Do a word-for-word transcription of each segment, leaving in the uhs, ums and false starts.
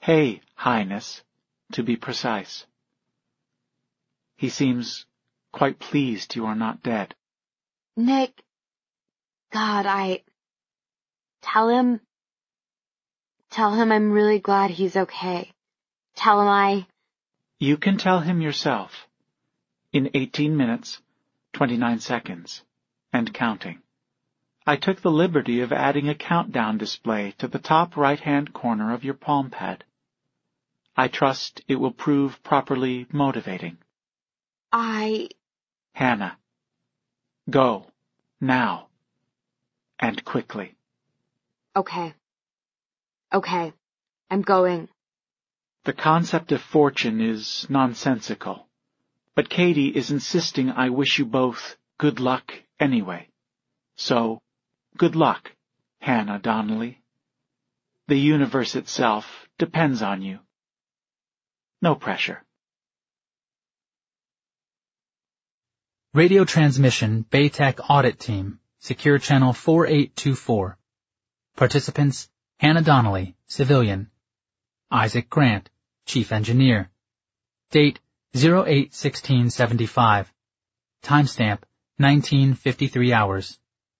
Hey, Highness, to be precise. He seems quite pleased you are not dead. Nick, God, I... Tell him... Tell him I'm really glad he's okay. Tell him I... You can tell him yourself. In eighteen minutes, twenty-nine seconds, and counting. I took the liberty of adding a countdown display to the top right-hand corner of your palm pad. I trust it will prove properly motivating. I... Hannah, go, now, and quickly. Okay. Okay, I'm going. The concept of fortune is nonsensical, but Katie is insisting I wish you both good luck anyway. So, good luck, Hannah Donnelly. The universe itself depends on you. No pressure. Radio Transmission Baytech Audit Team, Secure Channel four eight two four. Participants, Hannah Donnelly, Civilian. Isaac Grant, Chief Engineer. Date, oh eight sixteen seventy-five. Timestamp, nineteen fifty-three hours.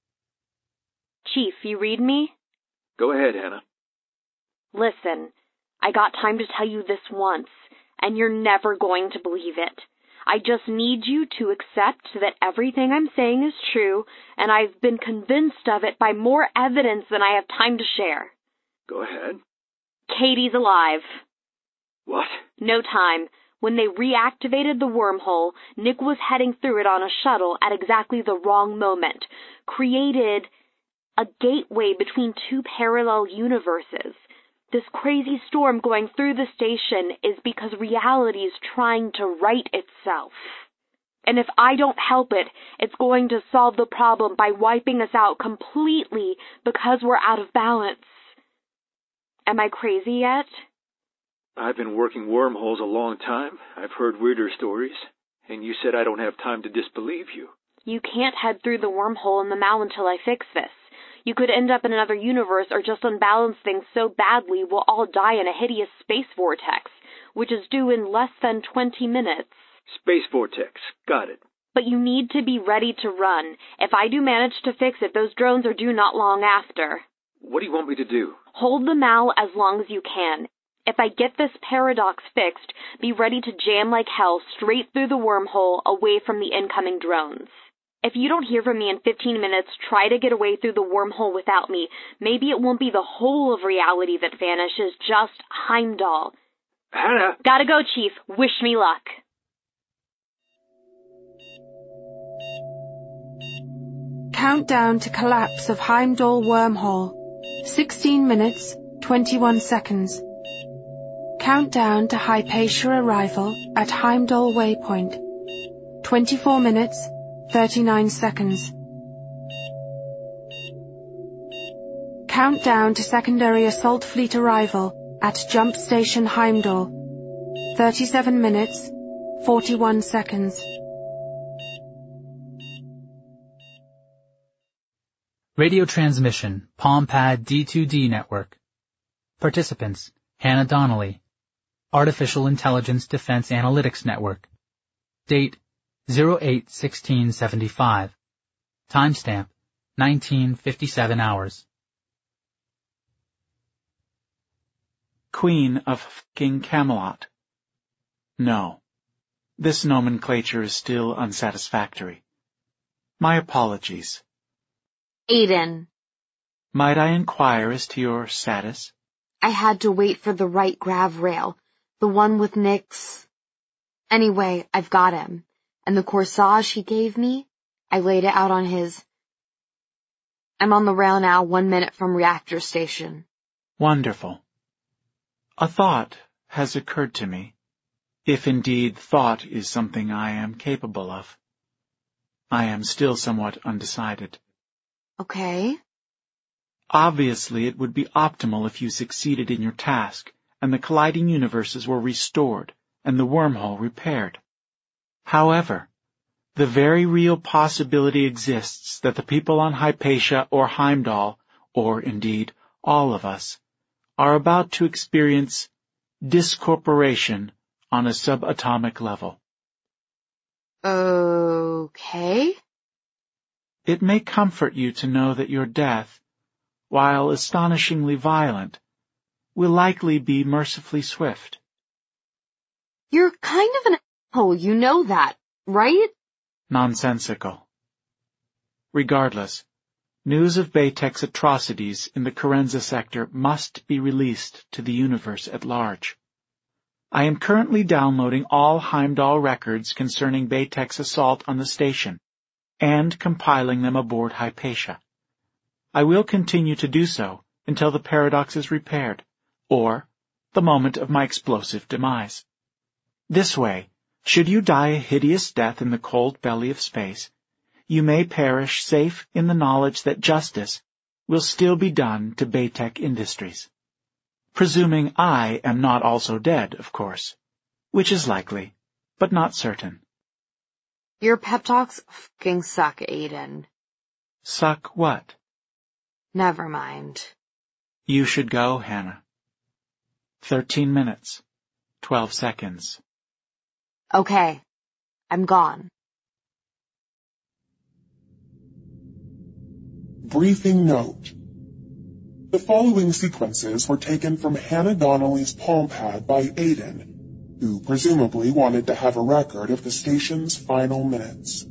Chief, you read me? Go ahead, Hannah. Listen, I got time to tell you this once, and you're never going to believe it. I just need you to accept that everything I'm saying is true, and I've been convinced of it by more evidence than I have time to share. Go ahead. Katie's alive. What? No time. When they reactivated the wormhole, Nick was heading through it on a shuttle at exactly the wrong moment, created a gateway between two parallel universes. This crazy storm going through the station is because reality is trying to right itself. And if I don't help it, it's going to solve the problem by wiping us out completely because we're out of balance. Am I crazy yet? I've been working wormholes a long time. I've heard weirder stories. And you said I don't have time to disbelieve you. You can't head through the wormhole in the Mall until I fix this. You could end up in another universe or just unbalance things so badly we'll all die in a hideous space vortex, which is due in less than twenty minutes. Space vortex. Got it. But you need to be ready to run. If I do manage to fix it, those drones are due not long after. What do you want me to do? Hold the Mall as long as you can. If I get this paradox fixed, be ready to jam like hell straight through the wormhole away from the incoming drones. If you don't hear from me in fifteen minutes, try to get away through the wormhole without me. Maybe it won't be the whole of reality that vanishes, just Heimdall. Hannah! Gotta go, Chief. Wish me luck. Countdown to collapse of Heimdall wormhole. sixteen minutes, twenty-one seconds. Countdown to Hypatia arrival at Heimdall waypoint. twenty-four minutes, thirty-nine seconds. Countdown to secondary assault fleet arrival at Jump Station Heimdall. thirty-seven minutes, forty-one seconds. Radio Transmission PalmPad D two D Network. Participants, Hannah Donnelly. Artificial Intelligence Defense Analytics Network. Date, oh eight sixteen seventy-five. Timestamp, nineteen fifty-seven hours. Queen of f***ing Camelot. No, this nomenclature is still unsatisfactory. My apologies. Aiden. Might I inquire as to your status? I had to wait for the right grav rail, the one with Nick's... Anyway, I've got him. And the corsage he gave me, I laid it out on his... I'm on the rail now, one minute from reactor station. Wonderful. A thought has occurred to me, if indeed thought is something I am capable of. I am still somewhat undecided. Okay. Obviously, it would be optimal if you succeeded in your task, and the colliding universes were restored, and the wormhole repaired. However, the very real possibility exists that the people on Hypatia or Heimdall, or indeed all of us, are about to experience discorporation on a subatomic level. Okay. It may comfort you to know that your death, while astonishingly violent, will likely be mercifully swift. You're kind of an asshole, you know that, right? Nonsensical. Regardless, news of Baytek's atrocities in the Kerenza sector must be released to the universe at large. I am currently downloading all Heimdall records concerning Baytek's assault on the station and compiling them aboard Hypatia. I will continue to do so until the paradox is repaired, or the moment of my explosive demise. This way, should you die a hideous death in the cold belly of space, you may perish safe in the knowledge that justice will still be done to Baytek Industries. Presuming I am not also dead, of course, which is likely, but not certain. Your pep talks fucking suck, Aiden. Suck what? Never mind. You should go, Hannah. Thirteen minutes. Twelve seconds. Okay. I'm gone. Briefing note. The following sequences were taken from Hannah Donnelly's palm pad by Aiden, who presumably wanted to have a record of the station's final minutes.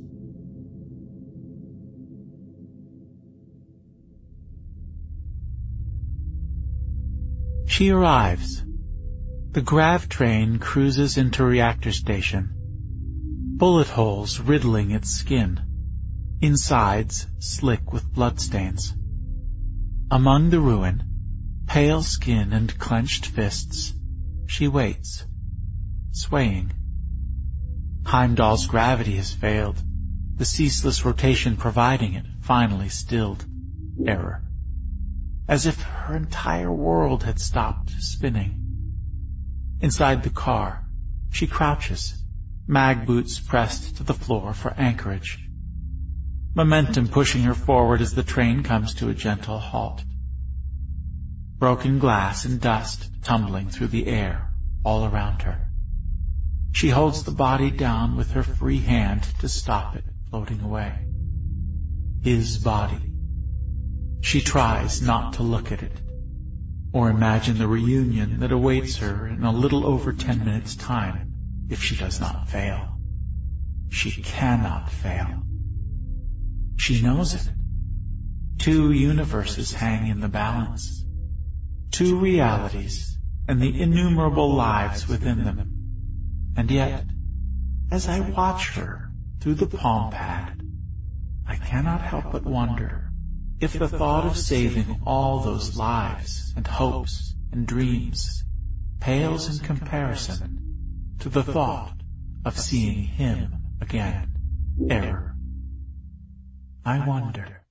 She arrives. The grav train cruises into reactor station. Bullet holes riddling its skin. Insides slick with bloodstains. Among the ruin, pale skin and clenched fists, she waits, swaying. Heimdall's gravity has failed, the ceaseless rotation providing it finally stilled. Error. As if her entire world had stopped spinning. Inside the car, she crouches, mag boots pressed to the floor for anchorage. Momentum pushing her forward as the train comes to a gentle halt. Broken glass and dust tumbling through the air all around her. She holds the body down with her free hand to stop it floating away. His body. She tries not to look at it, or imagine the reunion that awaits her in a little over ten minutes' time if she does not fail. She cannot fail. She knows it. Two universes hang in the balance. Two realities and the innumerable lives within them. And yet, as I watch her through the palm pad, I cannot help but wonder if the thought of saving all those lives and hopes and dreams pales in comparison to the thought of seeing him again. Error. I wonder.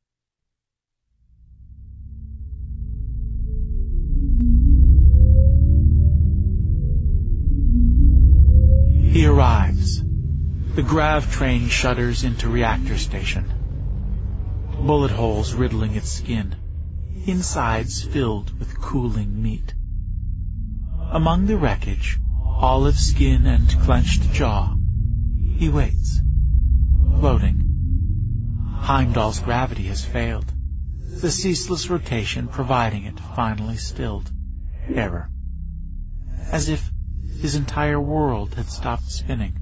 He arrives. The grav train shudders into reactor station. Bullet holes riddling its skin. Insides filled with cooling meat. Among the wreckage, olive skin and clenched jaw, he waits, floating. Heimdall's gravity has failed, the ceaseless rotation providing it finally stilled. Error. As if his entire world had stopped spinning.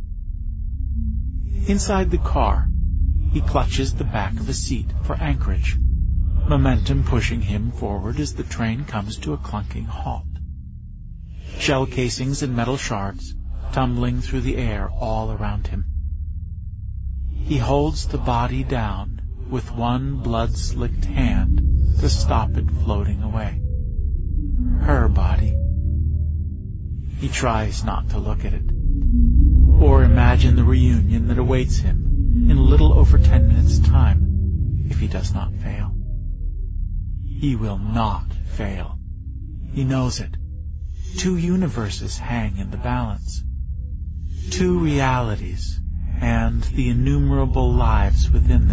Inside the car, he clutches the back of a seat for anchorage, momentum pushing him forward as the train comes to a clunking halt. Shell casings and metal shards tumbling through the air all around him. He holds the body down with one blood-slicked hand to stop it floating away. Her body. He tries not to look at it, or imagine the reunion that awaits him in a little over ten minutes' time if he does not fail. He will not fail. He knows it. Two universes hang in the balance. Two realities and the innumerable lives within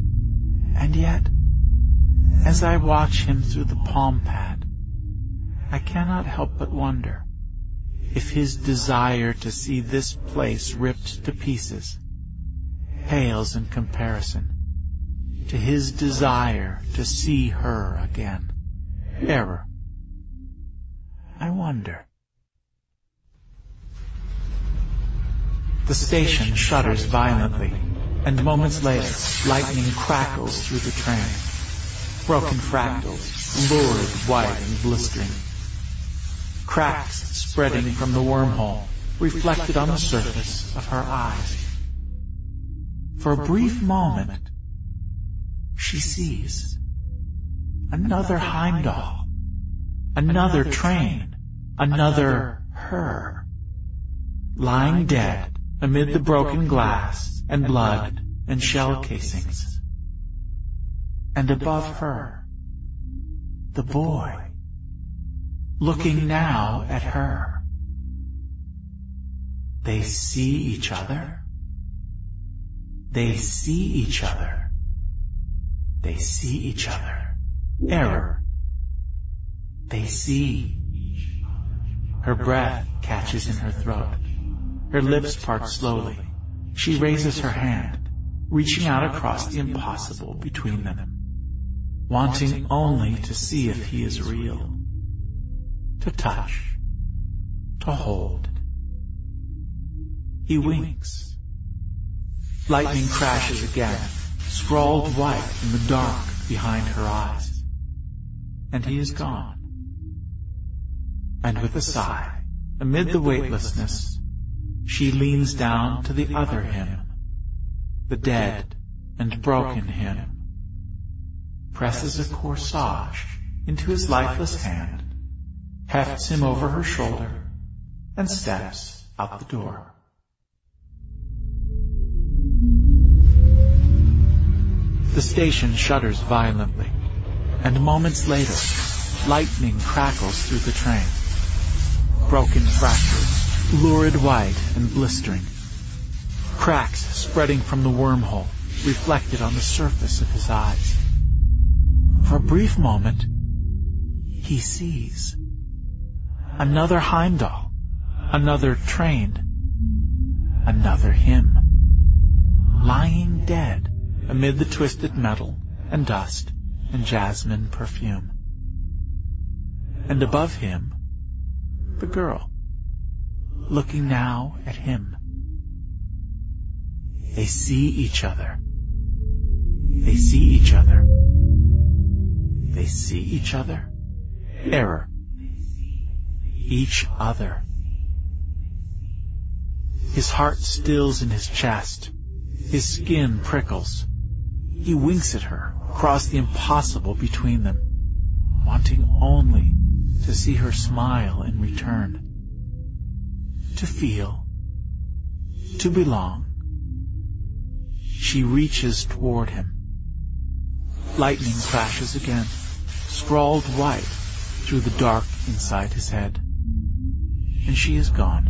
them. And yet, as I watch him through the palm pad, I cannot help but wonder if his desire to see this place ripped to pieces pales in comparison to his desire to see her again. Error. I wonder. The station shudders violently, and moments later, lightning crackles through the train. Broken fractals, lurid, white, and blistering. Cracks spreading from the wormhole, reflected on the surface of her eyes. For a brief moment, she sees another Heimdall, another train, another her, lying dead amid the broken glass and blood and shell casings. And above her, the boy, looking now at her. They see each other. They see each other. They see each other. Error. They see. Her breath catches in her throat. Her lips part slowly. She raises her hand, reaching out across the impossible between them, wanting only to see if he is real. To touch. To hold. He winks. Lightning crashes again, scrawled white in the dark behind her eyes. And he is gone. And with a sigh, amid the weightlessness, she leans down to the other him, the dead and broken him, presses a corsage into his lifeless hand, hefts him over her shoulder, and steps out the door. The station shudders violently, and moments later, lightning crackles through the train. Broken fractures, lurid white and blistering. Cracks spreading from the wormhole, reflected on the surface of his eyes. For a brief moment, he sees another Heimdall, another train, another him, lying dead amid the twisted metal and dust and jasmine perfume. And above him, the girl, looking now at him. They see each other. They see each other. They see each other. Error. Each other. His heart stills in his chest. His skin prickles. He winks at her across the impossible between them, wanting only to see her smile in return. To feel. To belong. She reaches toward him. Lightning crashes again, scrawled white through the dark inside his head. And she is gone.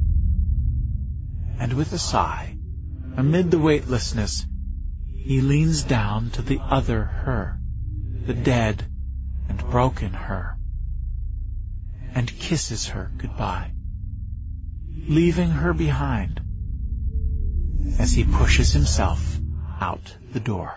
And with a sigh, amid the weightlessness, he leans down to the other her, the dead and broken her, and kisses her goodbye, leaving her behind as he pushes himself out the door.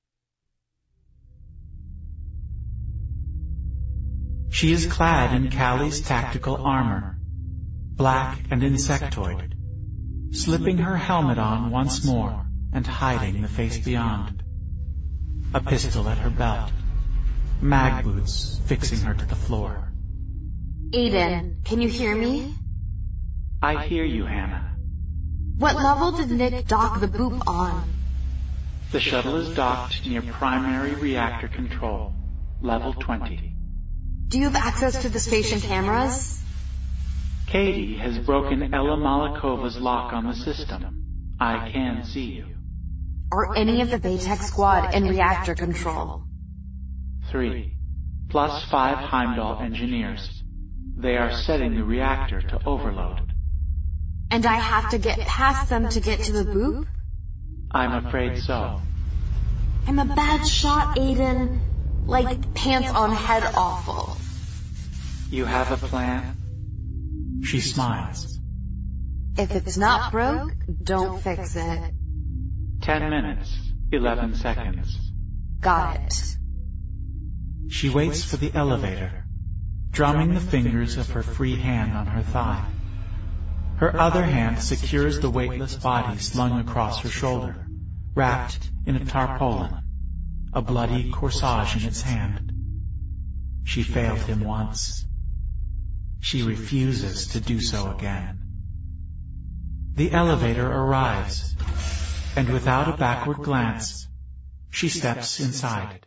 She is clad in Callie's tactical armor, black and insectoid, slipping her helmet on once more and hiding the face beyond. A pistol at her belt, mag boots fixing her to the floor. Aiden, can you hear me? I hear you, Hannah. What level did Nick dock the boop on? The shuttle is docked near primary reactor control, level twenty. Do you have access to the station cameras? Katie has broken Ella Malikova's lock on the system. I can see you. Are any of the Baytech squad in reactor control? Three, plus five Heimdall engineers. They are setting the reactor to overload. And I have to get past them to get to the boop? I'm afraid so. I'm a bad shot, Aiden. Like pants on head awful. You have a plan? She smiles. If it's not broke, don't fix it. Ten minutes, eleven seconds. Got it. She waits for the elevator, drumming the fingers of her free hand on her thigh. Her other hand secures the weightless body slung across her shoulder, wrapped in a tarpaulin, a bloody corsage in its hand. She failed him once. She refuses to do so again. The elevator arrives, and without a backward glance, she steps inside.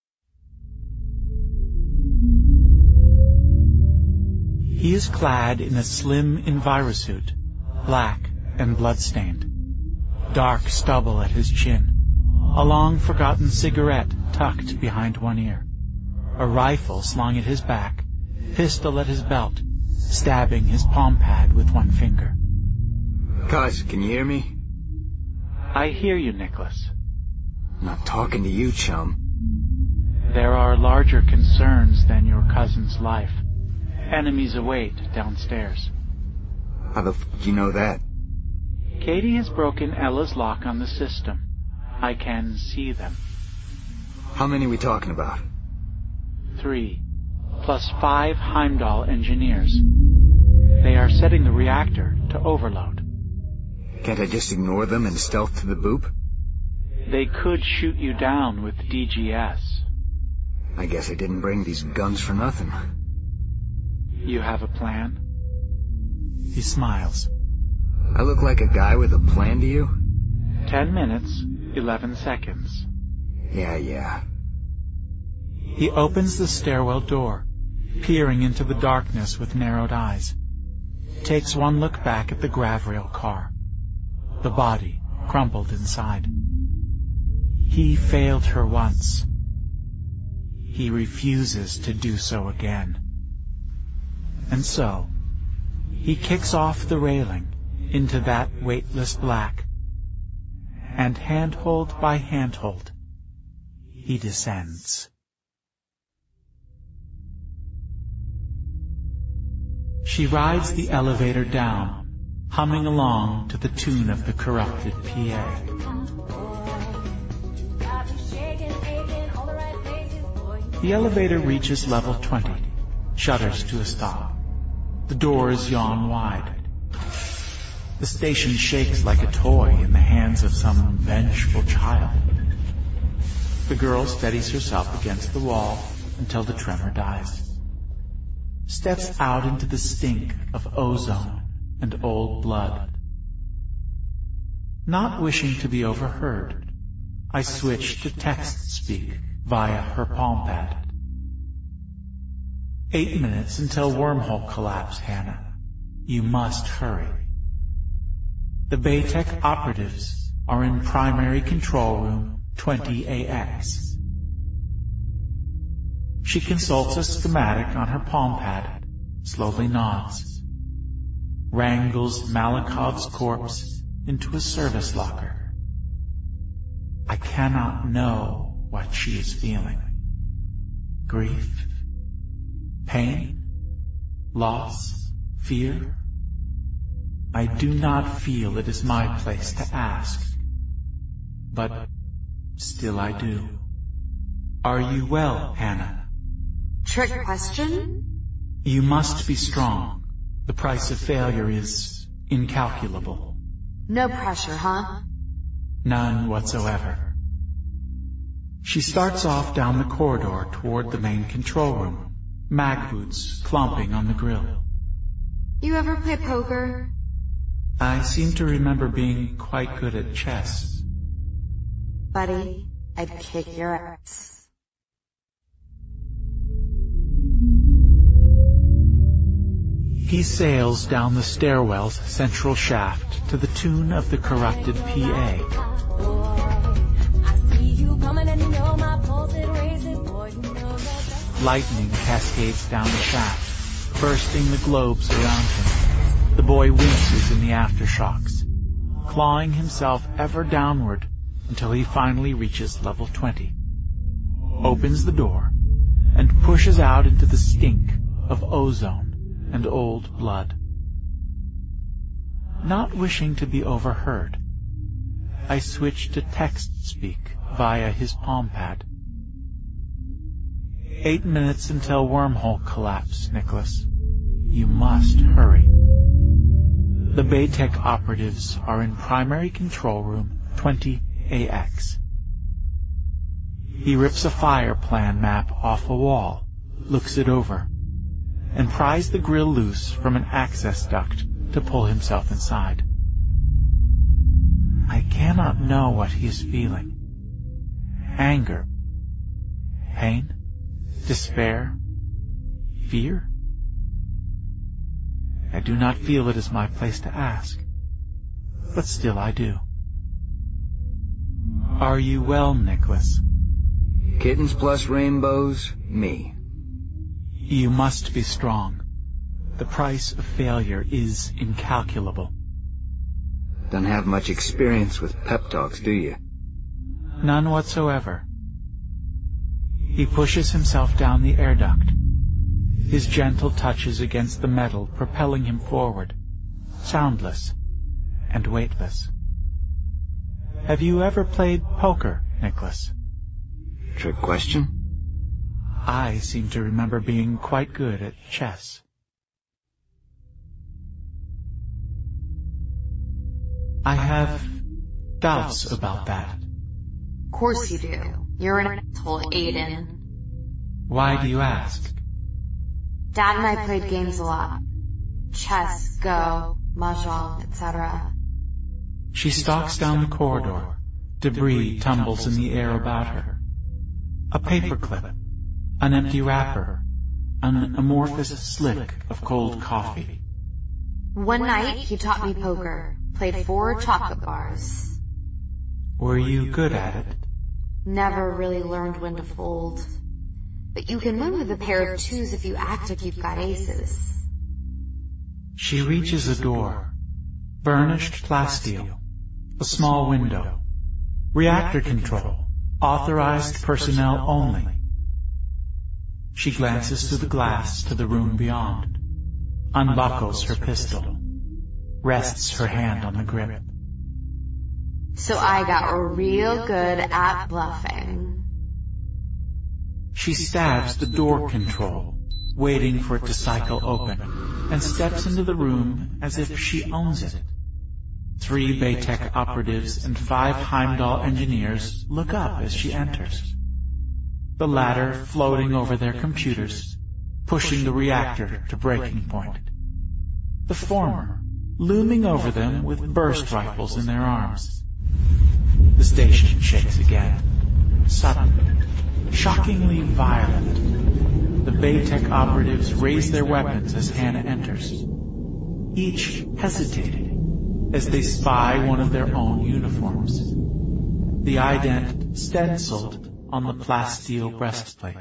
He is clad in a slim envirosuit, black and bloodstained. Dark stubble at his chin, a long-forgotten cigarette tucked behind one ear, a rifle slung at his back, pistol at his belt, stabbing his palm pad with one finger. Guys, can you hear me? I hear you, Nicholas. I'm not talking to you, chum. There are larger concerns than your cousin's life. Enemies await downstairs. How the f*** do you know that? Katie has broken Ella's lock on the system. I can see them. How many are we talking about? Three, plus five Heimdall engineers. They are setting the reactor to overload. Can't I just ignore them and stealth to the boop? They could shoot you down with D G S. I guess I didn't bring these guns for nothing. You have a plan? He smiles. I look like a guy with a plan to you? Ten minutes, eleven seconds. Yeah, yeah. He opens the stairwell door, peering into the darkness with narrowed eyes. Takes one look back at the Gravrail car. The body crumpled inside. He failed her once. He refuses to do so again. And so, he kicks off the railing into that weightless black, and handhold by handhold, he descends. She rides the elevator down, humming along to the tune of the corrupted P A. The elevator reaches level twenty, shudders to a stop. The doors yawn wide. The station shakes like a toy in the hands of some vengeful child. The girl steadies herself against the wall until the tremor dies. Steps out into the stink of ozone and old blood. Not wishing to be overheard, I switch to text speak via her palm pad. Eight minutes until wormhole collapse, Hannah. You must hurry. The Baytech operatives are in primary control room twenty A X. She consults a schematic on her palm pad, slowly nods, wrangles Malakov's corpse into a service locker. I cannot know what she is feeling. Grief? Pain? Loss? Fear? I do not feel it is my place to ask, but still I do. Are you well, Hannah? Trick question? You must be strong. The price of failure is incalculable. No pressure, huh? None whatsoever. She starts off down the corridor toward the main control room, mag boots clomping on the grill. You ever play poker? I seem to remember being quite good at chess. Buddy, I'd kick your ass. He sails down the stairwell's central shaft to the tune of the corrupted P A. Lightning cascades down the shaft, bursting the globes around him. The boy winces in the aftershocks, clawing himself ever downward until he finally reaches level twenty, opens the door, and pushes out into the stink of ozone and old blood. Not wishing to be overheard, I switched to text-speak via his palm pad. Eight minutes until wormhole collapse, Nicholas. You must hurry. The Baytech operatives are in primary control room twenty A X. He rips a fire plan map off a wall, looks it over, and pries the grill loose from an access duct to pull himself inside. I cannot know what he is feeling. Anger, pain, despair, fear? I do not feel it is my place to ask, but still I do. Are you well, Nicholas? Kittens plus rainbows, me. You must be strong. The price of failure is incalculable. Don't have much experience with pep talks, do you? None whatsoever. He pushes himself down the air duct, his gentle touches against the metal propelling him forward, soundless and weightless. Have you ever played poker, Nicholas? Trick question? I seem to remember being quite good at chess. I have doubts about that. Of course you do. You're an asshole, Aiden. Why do you ask? Dad and I played games a lot. Chess, Go, Mahjong, et cetera. She stalks down the corridor. Debris tumbles in the air about her. A paperclip, an empty wrapper, an amorphous slick of cold coffee. One night, he taught me poker. Played four chocolate bars. Were you good at it? Never really learned when to fold. But you can win with a pair of twos if you act like you've got aces. She reaches a door. Burnished plasteel. A small window. Reactor control. Authorized personnel only. She glances through the glass to the room beyond. Unbuckles her pistol. Rests her hand on the grip. So I got real good at bluffing. She stabs the door control, waiting for it to cycle open, and steps into the room as if she owns it. Three Baytech operatives and five Heimdall engineers look up as she enters. The latter floating over their computers, pushing the reactor to breaking point. The former looming over them with burst rifles in their arms. The station shakes again. Sudden, shockingly violent. The Baytech operatives raise their weapons as Hannah enters. Each hesitating as they spy one of their own uniforms. The ident stenciled on the plasteel breastplate.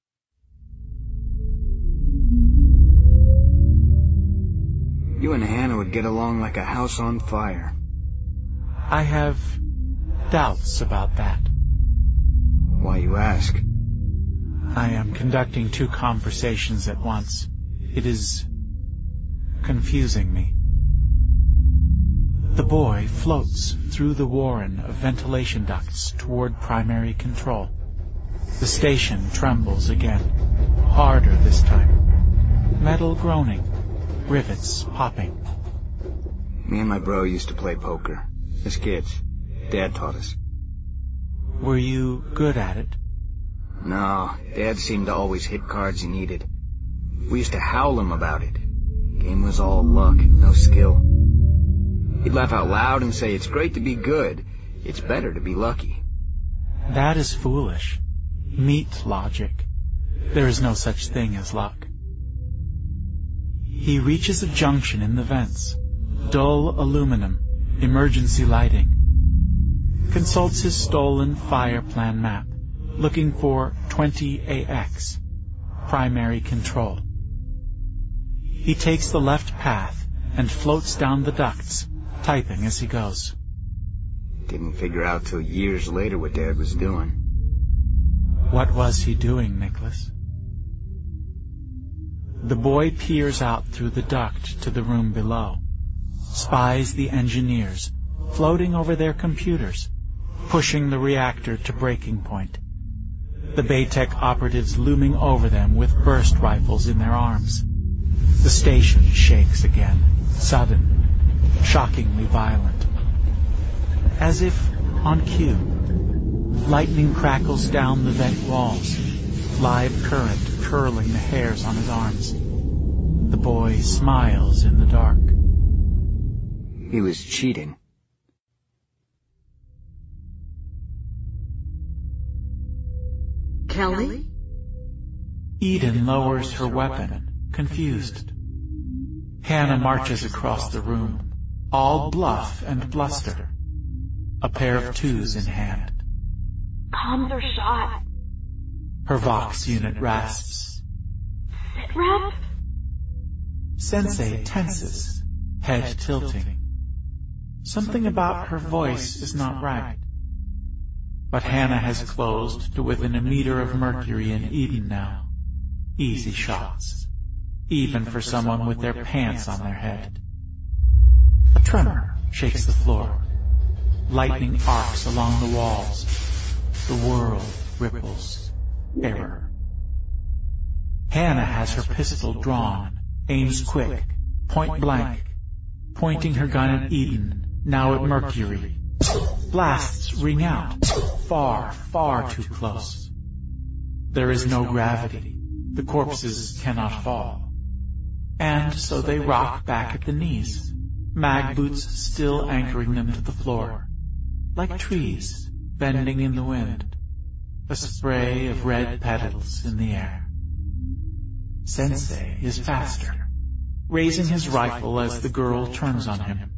You and Hannah would get along like a house on fire. I have doubts about that. Why, you ask? I am conducting two conversations at once. It is confusing me. The boy floats through the warren of ventilation ducts toward primary control. The station trembles again, harder this time. Metal groaning, rivets popping. Me and my bro used to play poker. As kids. Dad taught us. Were you good at it? No, Dad seemed to always hit cards he needed. We used to howl him about it. Game was all luck, no skill. He'd laugh out loud and say, it's great to be good. It's better to be lucky. That is foolish. Meat logic. There is no such thing as luck. He reaches a junction in the vents. Dull aluminum. Emergency lighting. Consults his stolen fire plan map, looking for twenty A X, primary control. He takes the left path and floats down the ducts, typing as he goes. Didn't figure out till years later what Dad was doing. What was he doing, Nicholas? The boy peers out through the duct to the room below, spies the engineers floating over their computers, pushing the reactor to breaking point. The Baytech operatives looming over them with burst rifles in their arms. The station shakes again, sudden, shockingly violent. As if on cue, lightning crackles down the vent walls, live current curling the hairs on his arms. The boy smiles in the dark. He was cheating. Kelly? Eden lowers her weapon, confused. Hannah marches across the room, all bluff and bluster, a pair of twos in hand. Comms are shot. Her Vox unit rasps. Sit rep? Sensei tenses, head tilting. Something about her voice is not right. But Hannah has closed to within a meter of Mercury and Eden now. Easy shots, even for someone with their pants on their head. A tremor shakes the floor. Lightning arcs along the walls. The world ripples. Error. Hannah has her pistol drawn, aims quick, point blank, pointing her gun at Eden, now at Mercury. Blasts ring out, far, far too close. There is no gravity. The corpses cannot fall. And so they rock back at the knees, mag boots still anchoring them to the floor, like trees bending in the wind, a spray of red petals in the air. Sensei is faster, raising his rifle as the girl turns on him.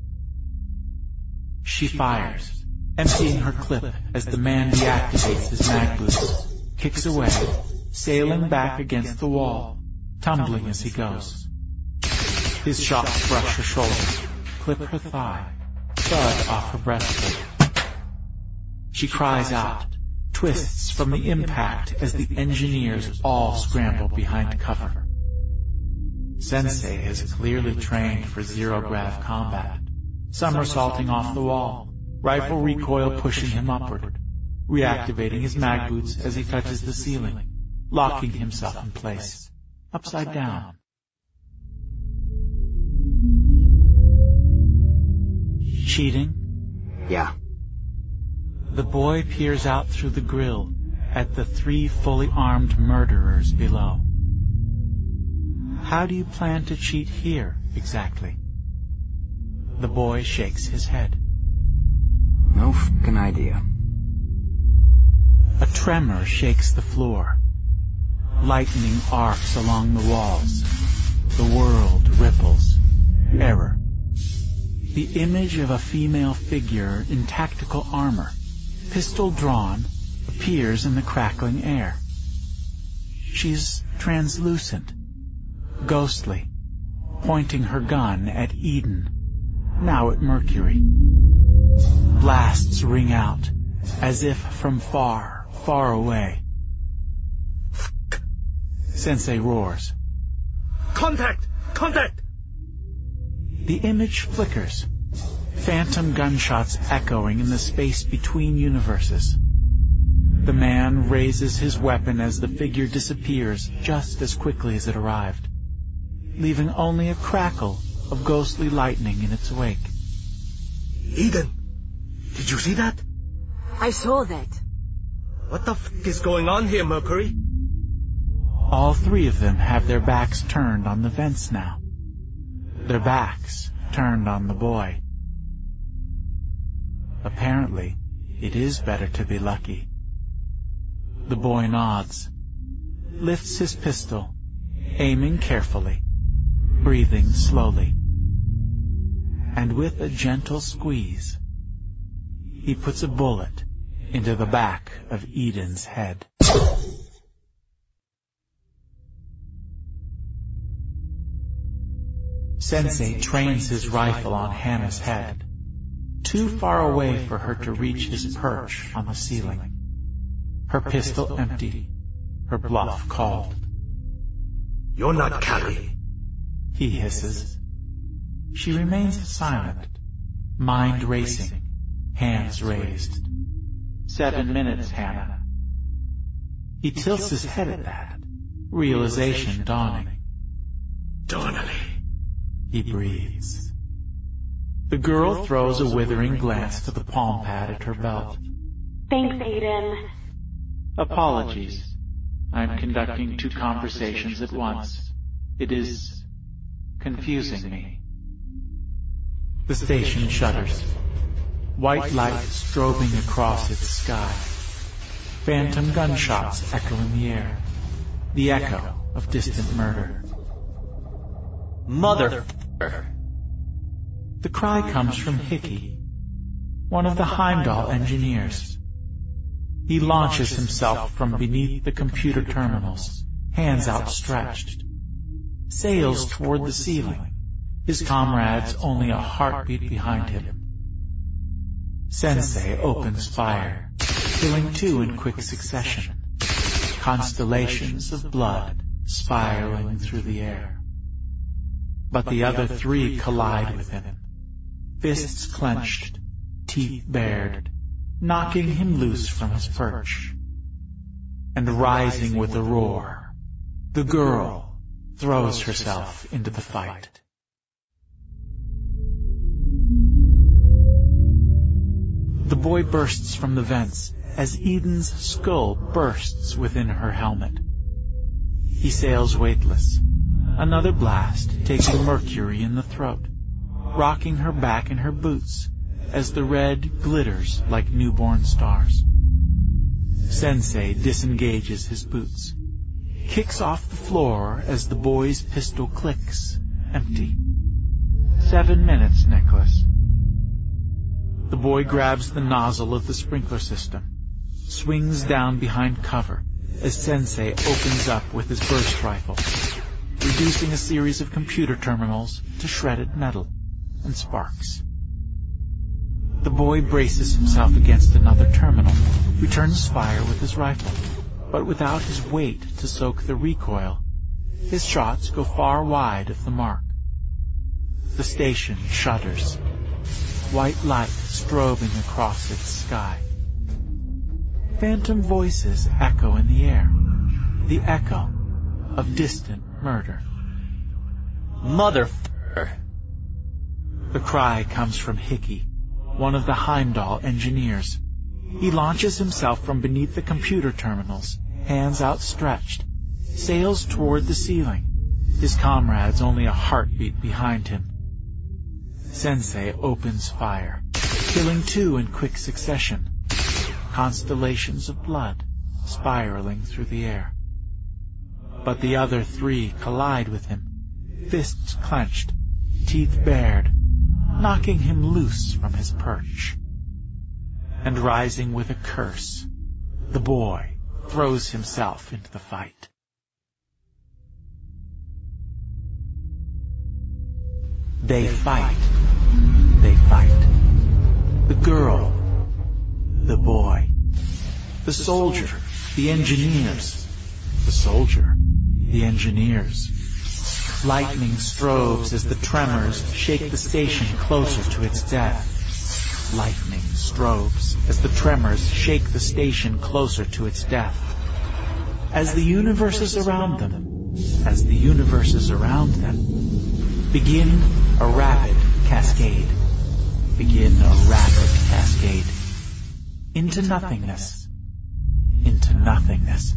She fires, emptying her clip as the man deactivates his mag boots, kicks away, sailing back against the wall, tumbling as he goes. His shots brush her shoulder, clip her thigh, thud off her breastplate. She cries out, twists from the impact as the engineers all scramble behind cover. Sensei has clearly trained for zero-grav combat, somersaulting off the wall, rifle recoil pushing him upward, reactivating his mag boots as he touches the ceiling, locking himself in place, upside down. Cheating? Yeah. The boy peers out through the grill at the three fully armed murderers below. How do you plan to cheat here, exactly? The boy shakes his head. No f***ing idea. A tremor shakes the floor. Lightning arcs along the walls. The world ripples. Error. The image of a female figure in tactical armor, pistol drawn, appears in the crackling air. She's translucent, ghostly, pointing her gun at Eden, now at Mercury. Blasts ring out, as if from far, far away. Sensei roars. Contact! Contact! The image flickers, phantom gunshots echoing in the space between universes. The man raises his weapon as the figure disappears just as quickly as it arrived, leaving only a crackle of ghostly lightning in its wake. Eden, did you see that? I saw that. What the f*** is going on here, Mercury? All three of them have their backs turned on the vents now. Their backs turned on the boy. Apparently, it is better to be lucky. The boy nods, lifts his pistol, aiming carefully, breathing slowly. And with a gentle squeeze, he puts a bullet into the back of Eden's head. Sensei trains his rifle on Hannah's head, too far away for her to reach his perch on the ceiling. Her pistol empty, her bluff called. You're not Callie. He hisses. She remains silent, mind racing, hands raised. Seven minutes, Hannah. He tilts his head at that, realization dawning. Donnelly. He breathes. The girl throws a withering glance to the palm pad at her belt. Thanks, Aiden. Apologies. I'm conducting two conversations at once. It is confusing me. The station shudders. White light strobing across its sky. Phantom gunshots echo in the air. The echo of distant murder. Mother... The cry comes from Hickey, one of the Heimdall engineers. He launches himself from beneath the computer terminals, hands outstretched. Sails toward the ceiling, his comrades only a heartbeat behind him. Sensei opens fire, killing two in quick succession. Constellations of blood spiraling through the air. But the other three collide with him, fists clenched, teeth bared, knocking him loose from his perch. And rising with a roar, the girl throws herself into the fight. The boy bursts from the vents as Eden's skull bursts within her helmet. He sails weightless. Another blast takes Mercury in the throat, rocking her back in her boots as the red glitters like newborn stars. Sensei disengages his boots, kicks off the floor as the boy's pistol clicks, empty. Seven minutes, Nicholas. The boy grabs the nozzle of the sprinkler system, swings down behind cover as Sensei opens up with his burst rifle, reducing a series of computer terminals to shredded metal and sparks. The boy braces himself against another terminal, returns fire with his rifle, but without his weight to soak the recoil, his shots go far wide of the mark. The station shudders, white light strobing across its sky. Phantom voices echo in the air, the echo of distant murder. Mother... The cry comes from Hickey, one of the Heimdall engineers. He launches himself from beneath the computer terminals, hands outstretched, sails toward the ceiling, his comrades only a heartbeat behind him. Sensei opens fire, killing two in quick succession, constellations of blood spiraling through the air. But the other three collide with him, fists clenched, teeth bared, knocking him loose from his perch. And rising with a curse, the boy throws himself into the fight. They fight. They fight. The girl, the boy, the soldier, the engineers, the soldier, the engineers. Lightning strobes as the tremors shake the station closer to its death. Lightning strobes as the tremors shake the station closer to its death. As the universes around them, as the universes around them, begin a rapid cascade. Begin a rapid cascade. Into nothingness. Into nothingness.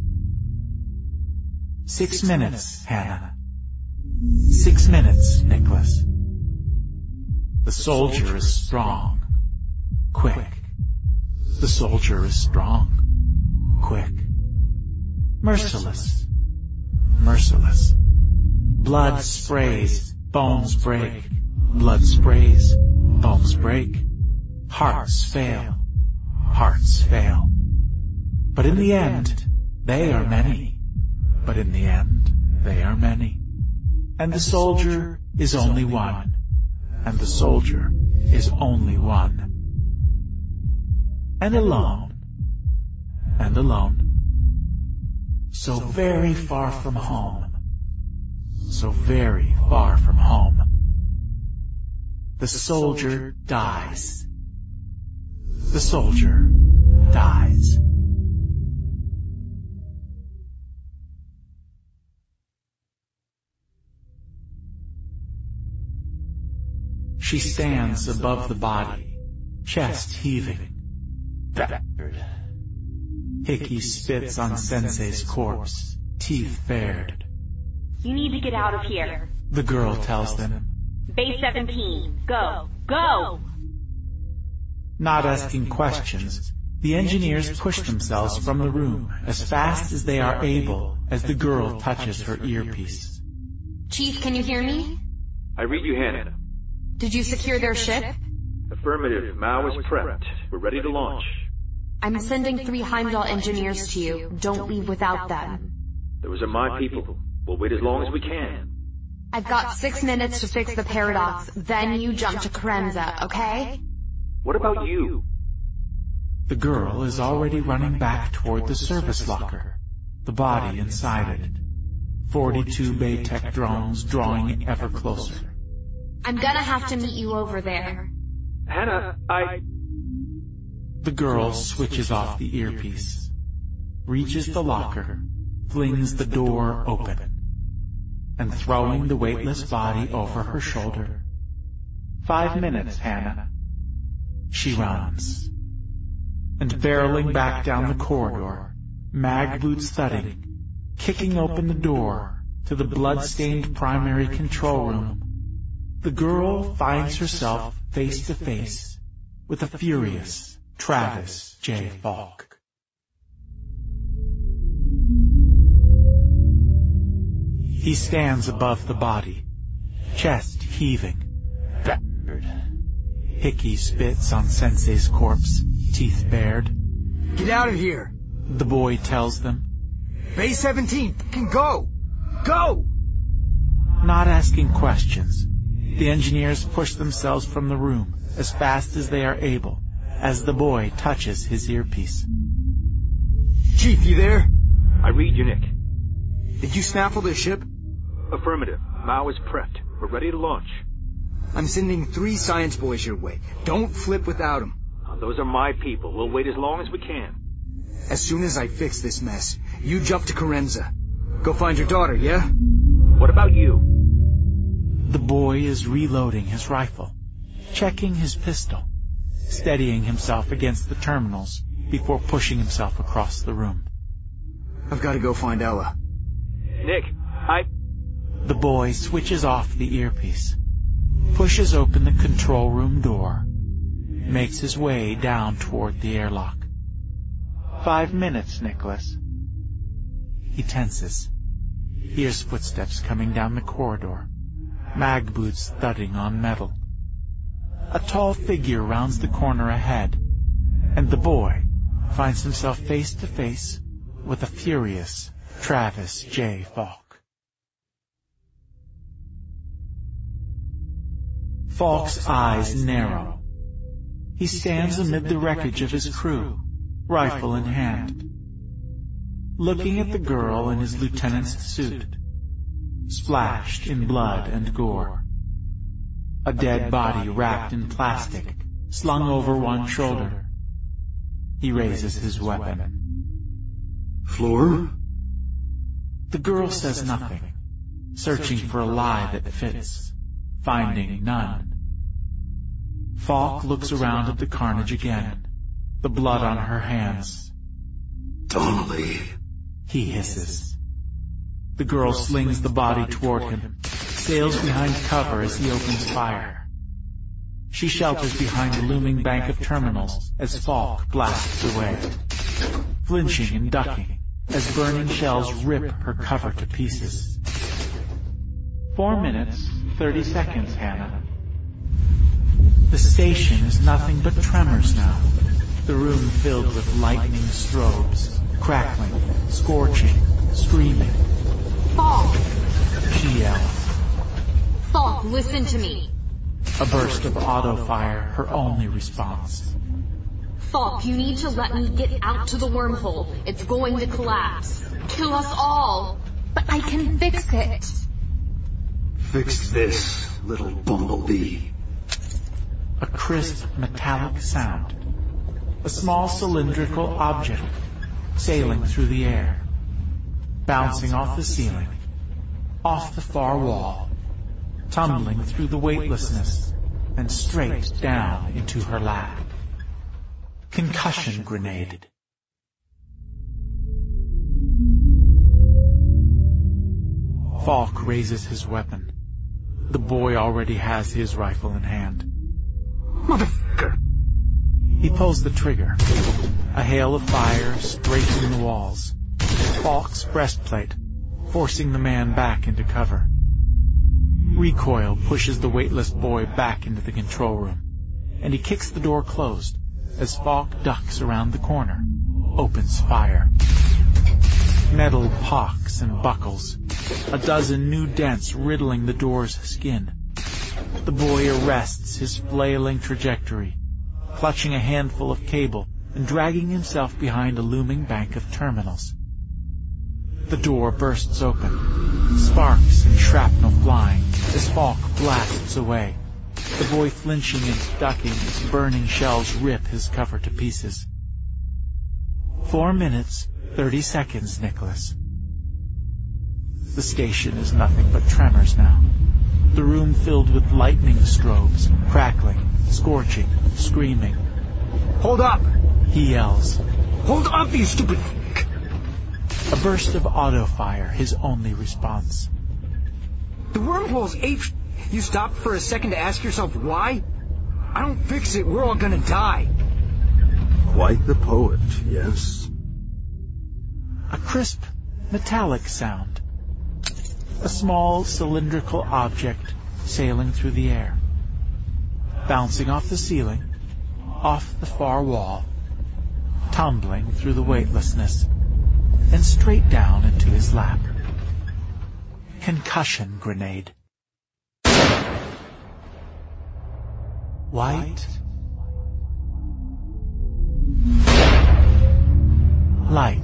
Six minutes, Hannah. Six minutes, Nicholas. The soldier is strong. Quick. The soldier is strong. Quick. Merciless. Merciless. Blood sprays, bones break. Blood sprays, bones break. Hearts fail. Hearts fail. But in the end, they are many. But in the end, they are many. And the soldier is only one. And the soldier is only one. And alone. And alone. So very far from home. so very far from home. The soldier dies. The soldier dies. She stands above the body, chest heaving. Bastard. Hickey spits on Sensei's corpse, teeth bared. You need to get out of here. The girl tells them. Base seventeen, go, go! Not asking questions, the engineers push themselves from the room as fast as they are able as the girl touches her earpiece. Chief, can you hear me? I read you, Hannah. Did you secure their ship? Affirmative. Mao is prepped. We're ready to launch. I'm sending three Heimdall engineers to you. Don't leave without them. Those are my people. We'll wait as long as we can. I've got six minutes to fix the paradox, then you jump to Karenza, okay? What about you? The girl is already running back toward the service locker, the body inside it. Forty-two Baytech drones drawing ever closer. I'm gonna have to meet you over there. Hannah, I... The girl switches off the earpiece, reaches the locker, flings the door open, and throwing the weightless body over her shoulder. Five minutes, Hannah. She runs. And barreling back down the corridor, mag boots thudding, kicking open the door to the blood-stained primary control room, the girl finds herself face to face with a furious Travis J. Falk. He stands above the body, chest heaving. Bastard. Hickey spits on Sensei's corpse, teeth bared. Get out of here! The boy tells them. Base seventeen, can go! Go! Not asking questions, the engineers push themselves from the room as fast as they are able as the boy touches his earpiece. Chief, you there? I read you, Nick. Did you snaffle their ship? Affirmative. Mao is prepped. We're ready to launch. I'm sending three science boys your way. Don't flip without them. Now, those are my people. We'll wait as long as we can. As soon as I fix this mess, you jump to Karenza. Go find your daughter, yeah? What about you? The boy is reloading his rifle, checking his pistol, steadying himself against the terminals before pushing himself across the room. I've got to go find Ella. Nick, I... The boy switches off the earpiece, pushes open the control room door, makes his way down toward the airlock. Five minutes, Nicholas. He tenses, hears footsteps coming down the corridor, mag boots thudding on metal. A tall figure rounds the corner ahead, and the boy finds himself face to face with a furious Travis J. Falk. Falk's eyes narrow. He stands amid the wreckage of his crew, rifle in hand, looking at the girl in his lieutenant's suit, splashed in blood and gore. A dead body wrapped in plastic, slung over one shoulder. He raises his weapon. Floor? The girl says nothing, searching for a lie that fits, finding none. Falk looks around at the carnage again, the blood on her hands. Donnelly, he hisses. The girl slings the body toward him, sails behind cover as he opens fire. She shelters behind the looming bank of terminals as Falk blasts away, flinching and ducking as burning shells rip her cover to pieces. Four minutes, thirty seconds, Hannah. The station is nothing but tremors now, the room filled with lightning strobes, crackling, scorching, screaming. Falk! She yells. Falk, listen to me. A burst of auto fire, her only response. Falk, you need to let me get out to the wormhole. It's going to collapse. Kill us all. But I can fix it. fix this, little bumblebee? A crisp, metallic sound. A small cylindrical object sailing through the air, bouncing off the ceiling, off the far wall, tumbling through the weightlessness and straight down into her lap. Concussion grenade. Falk raises his weapon. The boy already has his rifle in hand. Motherfucker! He pulls the trigger. A hail of fire strafing the walls. Falk's breastplate, forcing the man back into cover. Recoil pushes the weightless boy back into the control room, and he kicks the door closed as Falk ducks around the corner, opens fire. Metal pocks and buckles, a dozen new dents riddling the door's skin. The boy arrests his flailing trajectory, clutching a handful of cable and dragging himself behind a looming bank of terminals. The door bursts open, sparks and shrapnel flying as Falk blasts away, the boy flinching and ducking as burning shells rip his cover to pieces. Four minutes, thirty seconds, Nicholas. The station is nothing but tremors now. The room filled with lightning strobes, crackling, scorching, screaming. Hold up! He yells. Hold up, you stupid f***! A burst of auto fire, his only response. The wormhole's H. You stopped for a second to ask yourself why? I don't fix it, we're all gonna die. Quite the poet, yes. A crisp, metallic sound. A small cylindrical object sailing through the air, bouncing off the ceiling, off the far wall, tumbling through the weightlessness, and straight down into his lap. Concussion grenade. White. Light.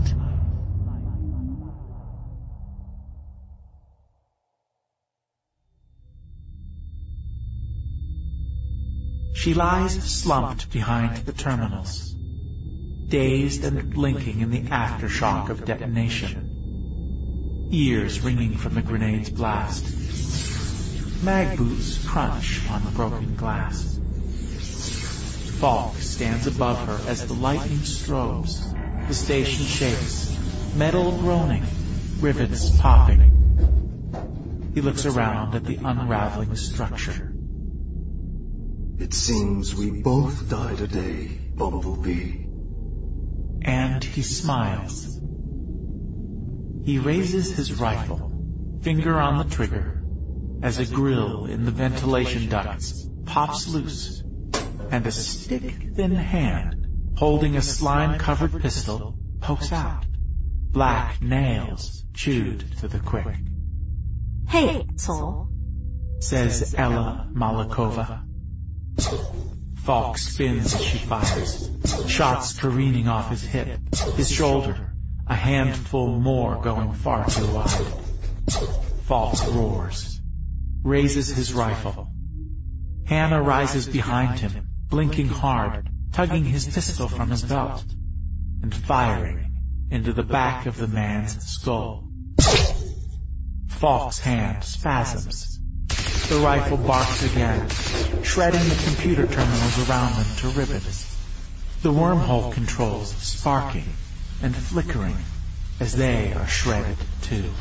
She lies slumped behind the terminals, dazed and blinking in the aftershock of detonation, ears ringing from the grenade's blast. Mag boots crunch on broken glass. Falk stands above her as the lightning strobes, the station shakes, metal groaning, rivets popping. He looks around at the unraveling structure. It seems we both die today, Bumblebee. And he smiles. He raises his rifle, finger on the trigger, as a grill in the ventilation ducts pops loose, and a stick-thin hand, holding a slime-covered pistol, pokes out, black nails chewed to the quick. Hey, asshole, says Ella Malakova. Falk spins as she fires, shots careening off his hip, his shoulder, a handful more going far too wide. Falk roars, raises his rifle. Hannah rises behind him, blinking hard, tugging his pistol from his belt, and firing into the back of the man's skull. Falk's hand spasms. The rifle barks again, shredding the computer terminals around them to ribbons. The wormhole controls sparking and flickering as they are shredded too.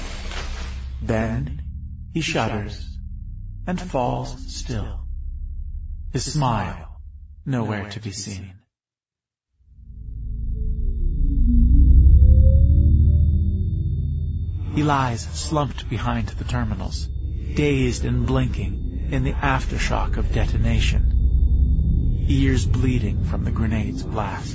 Then he shudders and falls still, his smile nowhere to be seen. He lies slumped behind the terminals, dazed and blinking in the aftershock of detonation, ears bleeding from the grenade's blast.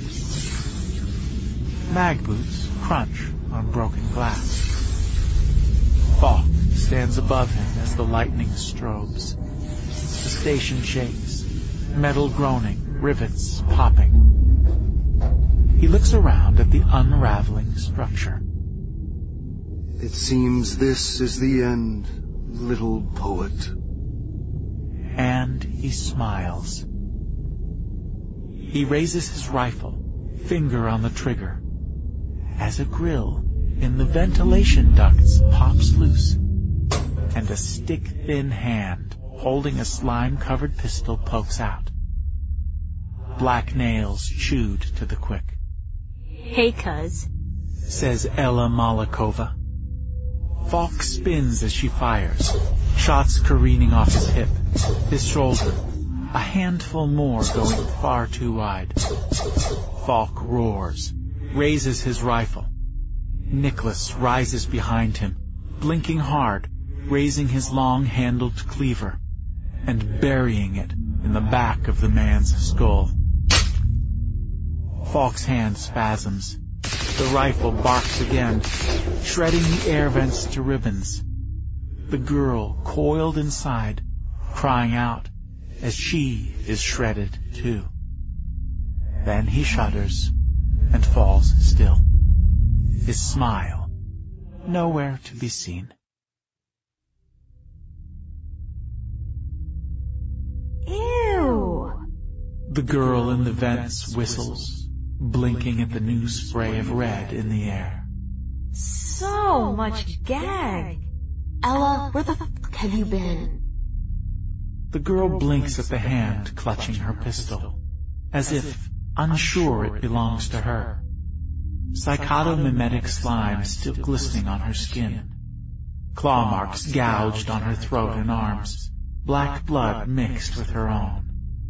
Mag boots crunch on broken glass. Falk stands above him as the lightning strobes. The station shakes, metal groaning, rivets popping. He looks around at the unraveling structure. It seems this is the end, little poet. And he smiles. He raises his rifle, finger on the trigger, as a grill in the ventilation ducts pops loose, and a stick-thin hand holding a slime-covered pistol pokes out. Black nails chewed to the quick. Hey, cuz, says Ella Malakova. Falk spins as she fires, shots careening off his hip, his shoulder, a handful more going far too wide. Falk roars, raises his rifle. Nicholas rises behind him, blinking hard, raising his long-handled cleaver, and burying it in the back of the man's skull. Falk's hand spasms. The rifle barks again, shredding the air vents to ribbons. The girl coiled inside, crying out as she is shredded too. Then he shudders and falls still, his smile nowhere to be seen. Ew! The girl in the vents whistles, blinking at the new spray of red in the air. So much gag. Ella, where the fuck have you been? The girl blinks at the hand clutching her pistol, as if unsure it belongs to her. Psychotomimetic slime still glistening on her skin. Claw marks gouged on her throat and arms, black blood mixed with her own.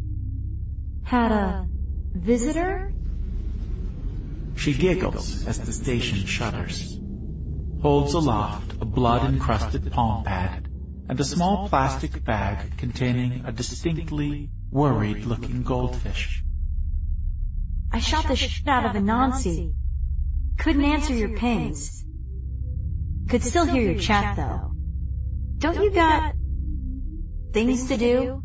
Had a visitor? She giggles as the station shudders, holds aloft a blood-encrusted palm pad and a small plastic bag containing a distinctly worried-looking goldfish. I shot the shit out of Anansi. Couldn't answer your pings. Could still hear your chat, though. Don't you got things to do?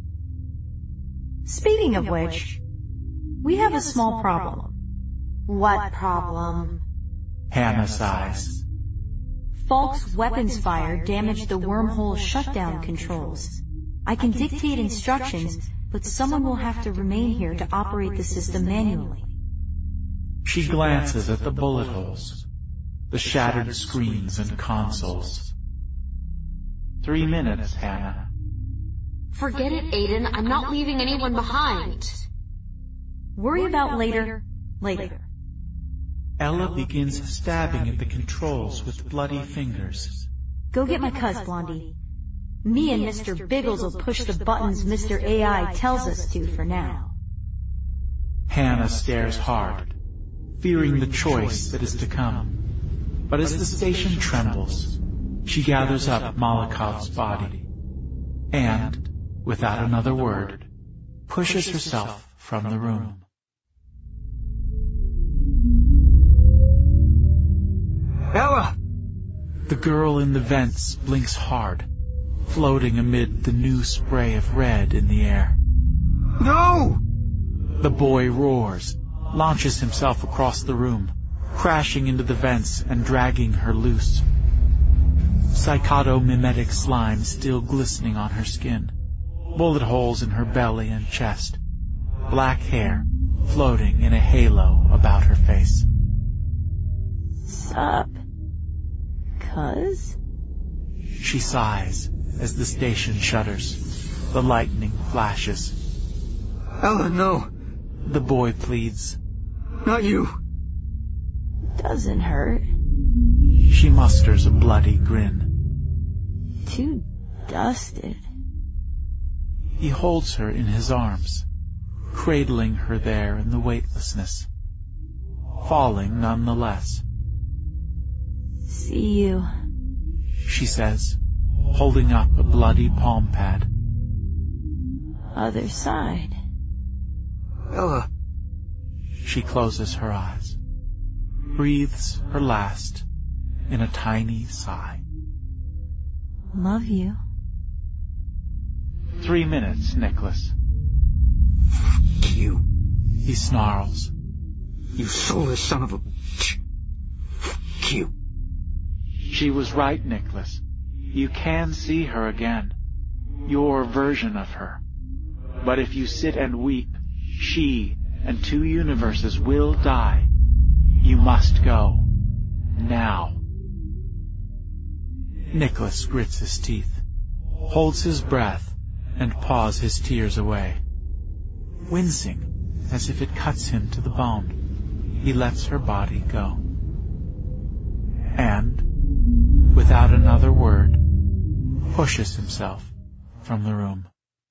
Speaking of which, we have a small problem. What problem? Hannah sighs. Falk's weapons fire damaged the wormhole shutdown controls. I can dictate instructions, but someone will have to remain here to operate the system manually. She glances at the bullet holes, the shattered screens and consoles. Three minutes, Hannah. Forget it, Aiden. I'm not leaving anyone behind. Worry about later, later. Ella begins stabbing at the controls with bloody fingers. Go get my cuz, Blondie. Me and Mister Biggles will push the buttons Mister A I tells us to for now. Hannah stares hard, fearing the choice that is to come. But as the station trembles, she gathers up Malakov's body and, without another word, pushes herself from the room. Ella! The girl in the vents blinks hard, floating amid the new spray of red in the air. No! The boy roars, launches himself across the room, crashing into the vents and dragging her loose. Psychotomimetic slime still glistening on her skin, bullet holes in her belly and chest, black hair floating in a halo about her face. Sup, cuz? She sighs as the station shudders, the lightning flashes. Ella, no. The boy pleads. Not you. Doesn't hurt. She musters a bloody grin. Too dusted. He holds her in his arms, cradling her there in the weightlessness, falling nonetheless. See you, she says, holding up a bloody palm pad. Other side. Ella. She closes her eyes, breathes her last in a tiny sigh. Love you. Three minutes, Nicholas. Fuck you. He snarls. You soulless son of a bitch. Fuck you. She was right, Nicholas. You can see her again, your version of her. But if you sit and weep, she and two universes will die. You must go. Now. Nicholas grits his teeth, holds his breath, and paws his tears away. Wincing, as if it cuts him to the bone, he lets her body go. And, without another word, pushes himself from the room.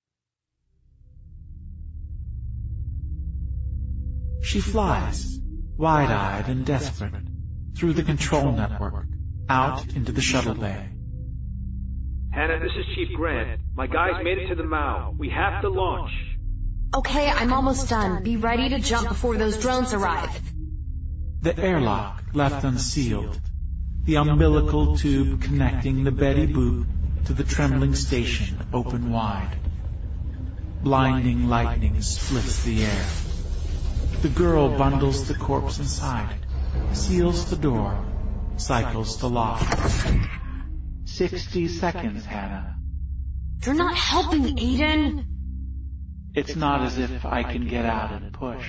She flies, wide-eyed and desperate, through the control network, out into the shuttle bay. Hannah, this is Chief Grant. My guys made it to the Mao. We have to launch. Okay, I'm almost done. Be ready to jump before those drones arrive. The airlock left unsealed, the umbilical tube connecting the Betty Boop to the trembling station open wide. Blinding lightning splits the air. The girl bundles the corpse inside, seals the door, cycles the lock. Sixty seconds, Hannah. You're not helping, Aiden. It's not as if I can get out and push.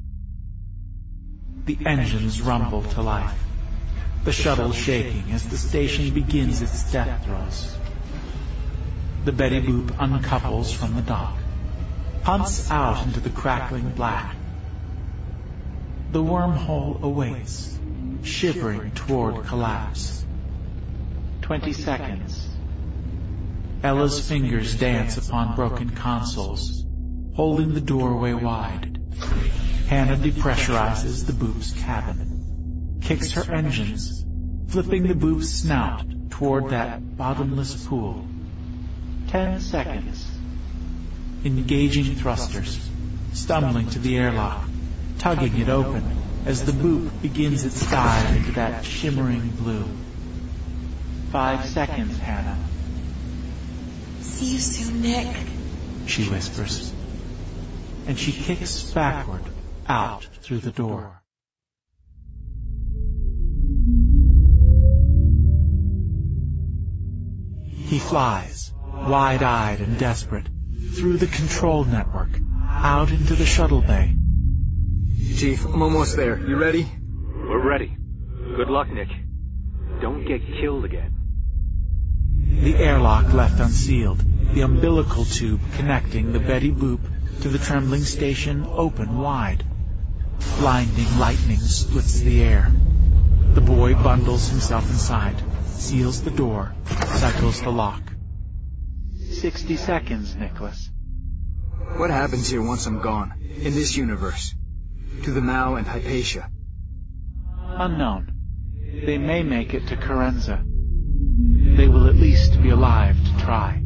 The engines rumble to life, the shuttle shaking as the station begins its death throes. The Betty Boop uncouples from the dock, punts out into the crackling black. The wormhole awaits, shivering toward collapse. Twenty seconds. Ella's fingers dance upon broken consoles, holding the doorway wide. Hannah depressurizes the Boop's cabin, kicks her engines, flipping the Boop's snout toward that bottomless pool. Ten seconds. Engaging thrusters, stumbling to the airlock, tugging it open as the Boop begins its dive into that shimmering blue. Five seconds, Hannah. See you soon, Nick, she whispers, and she kicks backward out through the door. He flies, wide-eyed and desperate, through the control network, out into the shuttle bay. Chief, I'm almost there. You ready? We're ready. Good luck, Nick. Don't get killed again. The airlock left unsealed, the umbilical tube connecting the Betty Boop to the trembling station open wide. Blinding lightning splits the air. The boy bundles himself inside, seals the door, cycles the lock. Sixty seconds, Nicholas. What happens here once I'm gone, in this universe? To the Mao and Hypatia? Unknown. They may make it to Carenza. They will at least be alive to try.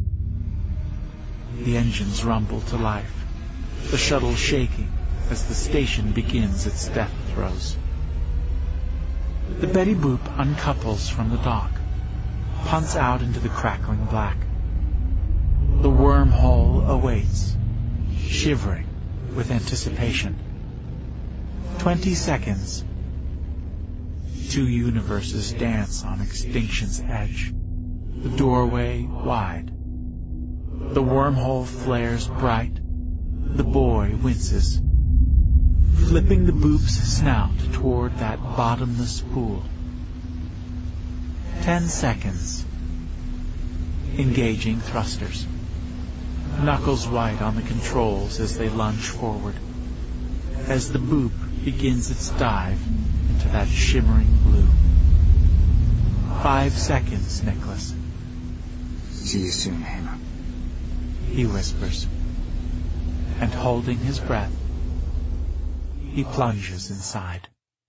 The engines rumble to life, the shuttle shaking as the station begins its death throes. The Betty Boop uncouples from the dock, punts out into the crackling black. The wormhole awaits, shivering with anticipation. Twenty seconds. Two universes dance on extinction's edge, the doorway wide. The wormhole flares bright. The boy winces, flipping the Boop's snout toward that bottomless pool. Ten seconds. Engaging thrusters. Knuckles white on the controls as they lunge forward, as the Boop begins its dive into that shimmering blue. Five seconds, Nicholas. See you soon, Hannah, he whispers, and holding his breath, he plunges inside.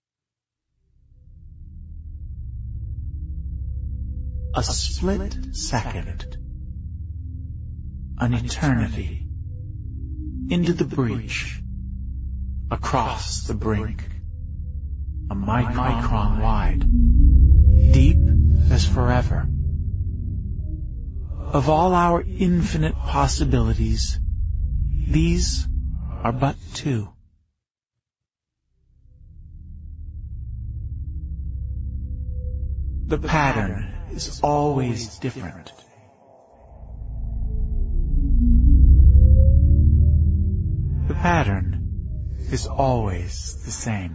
A split second. An eternity. Into the breach. Across the brink. A micron wide. Deep as forever. Of all our infinite possibilities, these are but two. The pattern is always different. The pattern is always the same.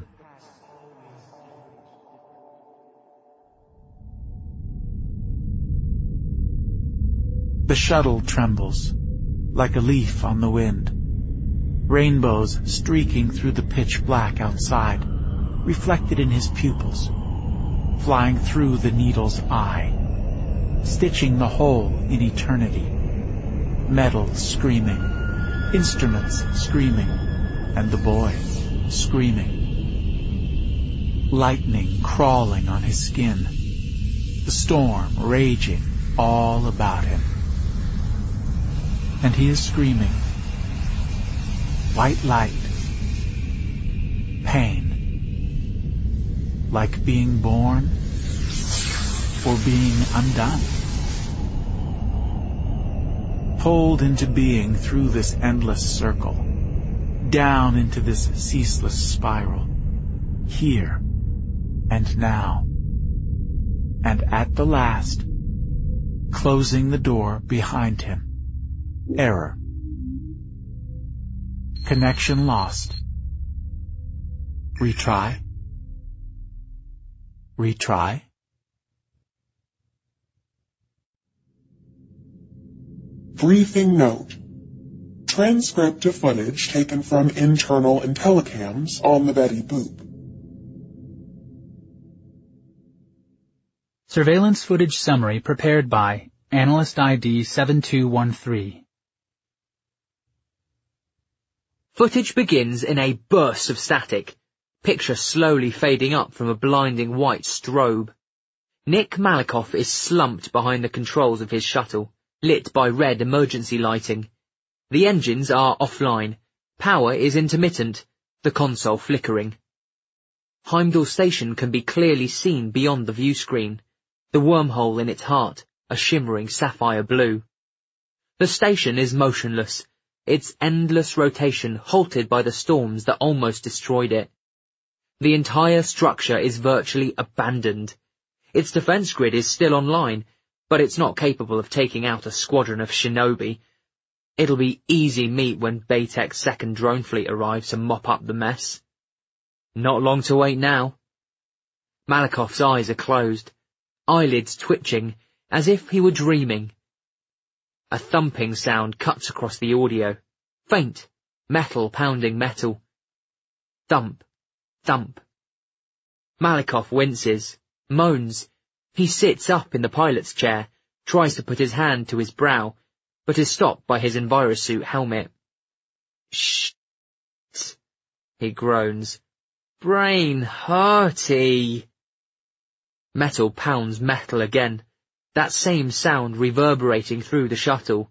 The shuttle trembles, like a leaf on the wind. Rainbows streaking through the pitch black outside, reflected in his pupils, flying through the needle's eye, stitching the hole in eternity. Metal screaming, instruments screaming, and the boy screaming. Lightning crawling on his skin, the storm raging all about him. And he is screaming. White light. Pain. Like being born or being undone. Pulled into being through this endless circle. Down into this ceaseless spiral. Here and now. And at the last, closing the door behind him. Error. Connection lost. Retry. Retry. Briefing note. Transcript of footage taken from internal IntelliCams on the Betty Boop. Surveillance footage summary prepared by Analyst I D seven two one three. Footage begins in a burst of static, picture slowly fading up from a blinding white strobe. Nick Malikoff is slumped behind the controls of his shuttle, lit by red emergency lighting. The engines are offline, power is intermittent, the console flickering. Heimdall Station can be clearly seen beyond the view screen, the wormhole in its heart, a shimmering sapphire blue. The station is motionless, its endless rotation halted by the storms that almost destroyed it. The entire structure is virtually abandoned. Its defense grid is still online, but it's not capable of taking out a squadron of shinobi. It'll be easy meat when Baytek's second drone fleet arrives to mop up the mess. Not long to wait now. Malikoff's eyes are closed, eyelids twitching, as if he were dreaming. A thumping sound cuts across the audio. Faint, metal pounding metal. Thump, thump. Malikoff winces, moans. He sits up in the pilot's chair, tries to put his hand to his brow, but is stopped by his Envirosuit helmet. Shh, he groans. Brain hurty. Metal pounds metal again. That same sound reverberating through the shuttle.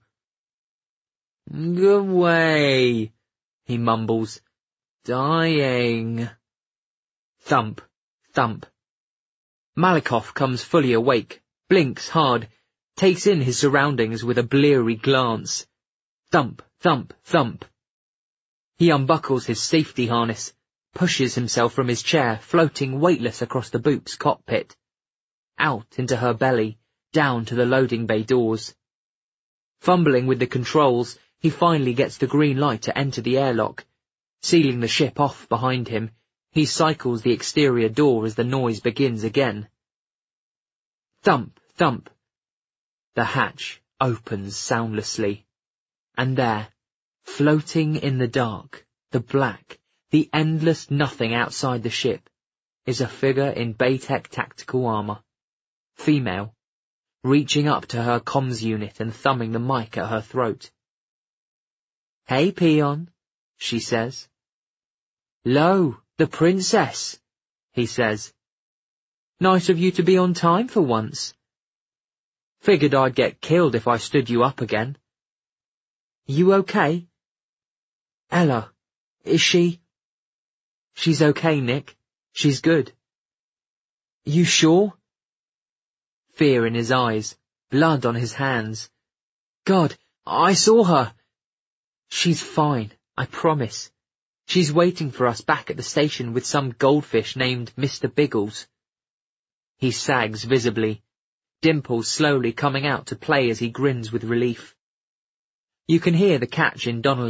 Go away, he mumbles. Dying. Thump, thump. Malikoff comes fully awake, blinks hard, takes in his surroundings with a bleary glance. Thump, thump, thump. He unbuckles his safety harness, pushes himself from his chair, floating weightless across the Boop's cockpit. Out into her belly, down to the loading bay doors. Fumbling with the controls, he finally gets the green light to enter the airlock. Sealing the ship off behind him, he cycles the exterior door as the noise begins again. Thump, thump. The hatch opens soundlessly. And there, floating in the dark, the black, the endless nothing outside the ship, is a figure in Baytek tactical armor. Female, reaching up to her comms unit and thumbing the mic at her throat. Hey, peon, she says. Lo, the princess, he says. Nice of you to be on time for once. Figured I'd get killed if I stood you up again. You okay? Ella, is she? She's okay, Nick. She's good. You sure? Fear in his eyes, blood on his hands. God, I saw her. She's fine, I promise. She's waiting for us back at the station with some goldfish named Mister Biggles. He sags visibly. dimples slowly coming out to play as he grins with relief. You can hear the catch in Donnelly